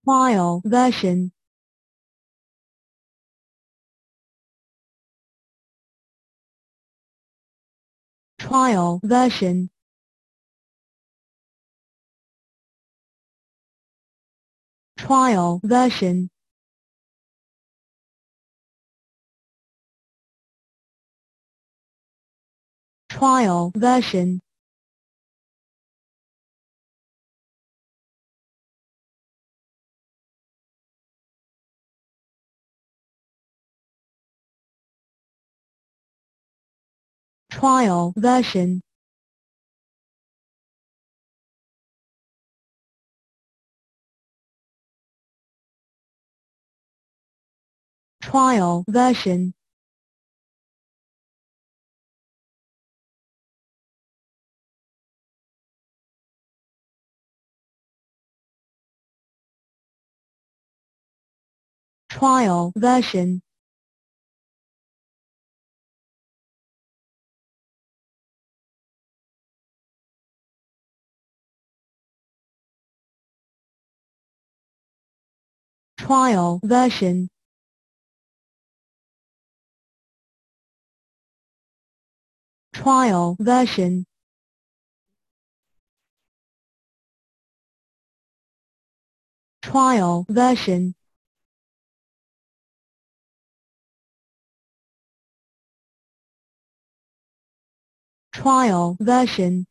Trial version. Trial version. Trial version. Trial version. Trial version. Trial version. Trial version. Trial version. Trial version. Trial version. Trial version.